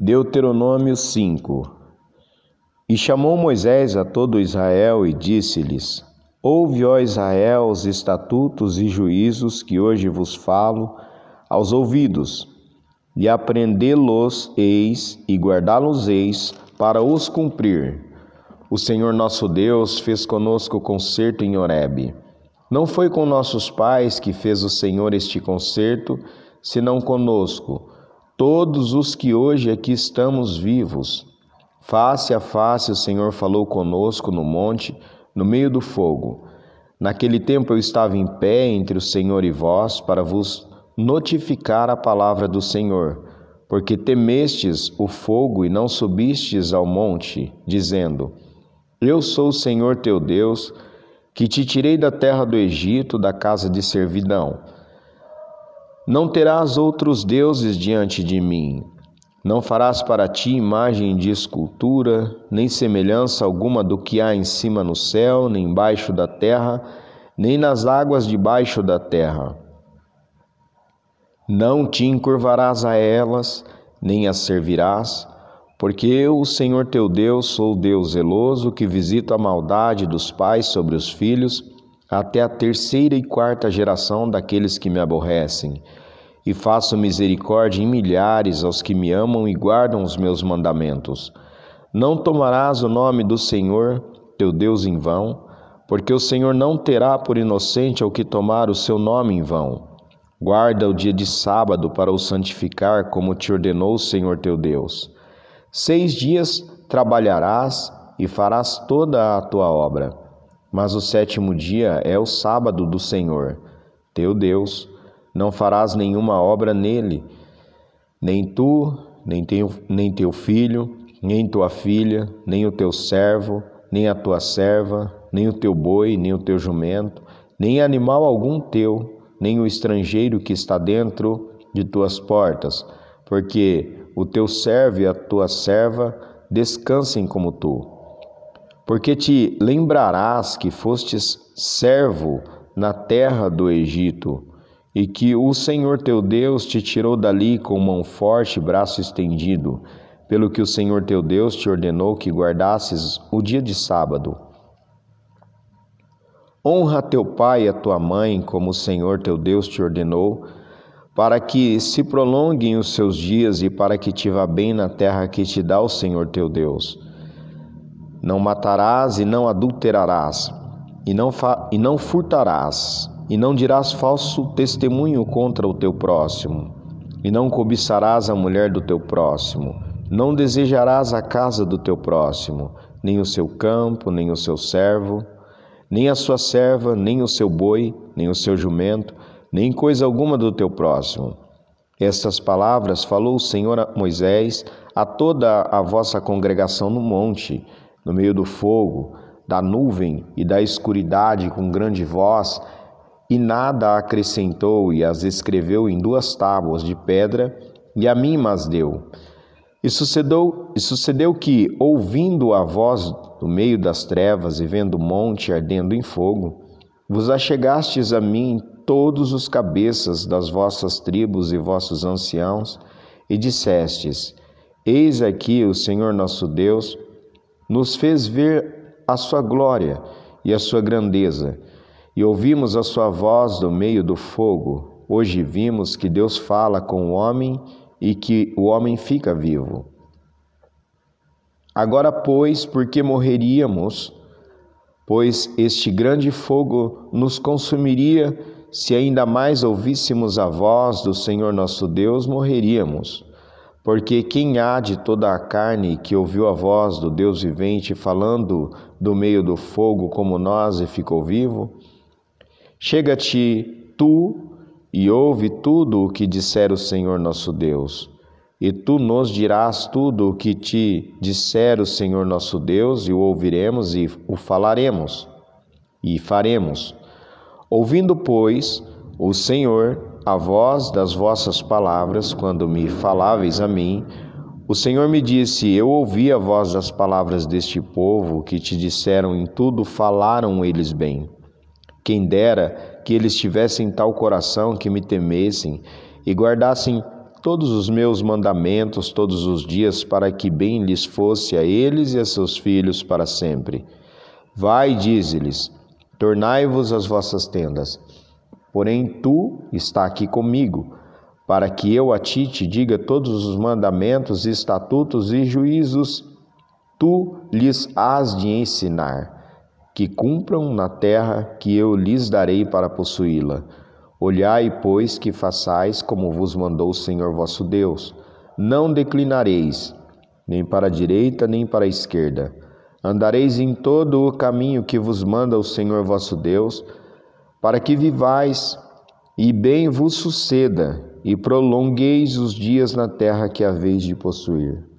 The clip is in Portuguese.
Deuteronômio 5. E chamou Moisés a todo Israel e disse-lhes: Ouve, ó Israel, os estatutos e juízos que hoje vos falo aos ouvidos, e aprendê-los-eis e guardá-los-eis para os cumprir. O Senhor nosso Deus fez conosco concerto em Horebe. Não foi com nossos pais que fez o Senhor este concerto, senão conosco, todos os que hoje aqui estamos vivos. Face a face o Senhor falou conosco no monte, no meio do fogo. Naquele tempo eu estava em pé entre o Senhor e vós, para vos notificar a palavra do Senhor, porque temestes o fogo e não subistes ao monte, dizendo: Eu sou o Senhor teu Deus, que te tirei da terra do Egito, da casa de servidão. Não terás outros deuses diante de mim. Não farás para ti imagem de escultura, nem semelhança alguma do que há em cima no céu, nem embaixo da terra, nem nas águas debaixo da terra. Não te encurvarás a elas, nem as servirás, porque eu, o Senhor teu Deus, sou o Deus zeloso, que visita a maldade dos pais sobre os filhos, até a 3ª e 4ª geração daqueles que me aborrecem, e faço misericórdia em milhares aos que me amam e guardam os meus mandamentos. Não tomarás o nome do Senhor teu Deus em vão, porque o Senhor não terá por inocente ao que tomar o seu nome em vão. Guarda o dia de sábado para o santificar, como te ordenou o Senhor teu Deus. 6 dias trabalharás e farás toda a tua obra, mas o 7º dia é o sábado do Senhor, teu Deus. Não farás nenhuma obra nele, nem tu, nem teu filho, nem tua filha, nem o teu servo, nem a tua serva, nem o teu boi, nem o teu jumento, nem animal algum teu, nem o estrangeiro que está dentro de tuas portas, porque o teu servo e a tua serva descansem como tu. Porque te lembrarás que fostes servo na terra do Egito, e que o Senhor teu Deus te tirou dali com mão forte e braço estendido, pelo que o Senhor teu Deus te ordenou que guardasses o dia de sábado. Honra teu pai e a tua mãe, como o Senhor teu Deus te ordenou, para que se prolonguem os seus dias e para que te vá bem na terra que te dá o Senhor teu Deus. Não matarás e não adulterarás, e não furtarás, e não dirás falso testemunho contra o teu próximo, e não cobiçarás a mulher do teu próximo, não desejarás a casa do teu próximo, nem o seu campo, nem o seu servo, nem a sua serva, nem o seu boi, nem o seu jumento, nem coisa alguma do teu próximo. Estas palavras falou o Senhor a Moisés a toda a vossa congregação no monte, no meio do fogo, da nuvem e da escuridade com grande voz, e nada acrescentou, e as escreveu em 2 tábuas de pedra, e a mim mas deu. E sucedeu que, ouvindo a voz do meio das trevas e vendo o monte ardendo em fogo, vos achegastes a mim todos os cabeças das vossas tribos e vossos anciãos, e dissestes: Eis aqui o Senhor nosso Deus nos fez ver a sua glória e a sua grandeza, e ouvimos a sua voz do meio do fogo. Hoje vimos que Deus fala com o homem e que o homem fica vivo. Agora, pois, por que morreríamos? Pois este grande fogo nos consumiria. Se ainda mais ouvíssemos a voz do Senhor nosso Deus, morreríamos. Porque quem há de toda a carne que ouviu a voz do Deus vivente falando do meio do fogo como nós e ficou vivo? Chega-te tu e ouve tudo o que disser o Senhor nosso Deus. E tu nos dirás tudo o que te disser o Senhor nosso Deus, e o ouviremos e o falaremos e faremos. Ouvindo, pois, o Senhor a voz das vossas palavras, quando me faláveis a mim, o Senhor me disse: Eu ouvi a voz das palavras deste povo que te disseram, em tudo falaram eles bem. Quem dera que eles tivessem tal coração que me temessem e guardassem todos os meus mandamentos todos os dias, para que bem lhes fosse a eles e a seus filhos para sempre. Vai, dize-lhes, tornai-vos as vossas tendas. Porém tu está aqui comigo, para que eu a ti te diga todos os mandamentos, estatutos e juízos, tu lhes hás de ensinar, que cumpram na terra que eu lhes darei para possuí-la. Olhai, pois, que façais como vos mandou o Senhor vosso Deus. Não declinareis, nem para a direita, nem para a esquerda. Andareis em todo o caminho que vos manda o Senhor vosso Deus, para que vivais e bem vos suceda, e prolongueis os dias na terra que haveis de possuir.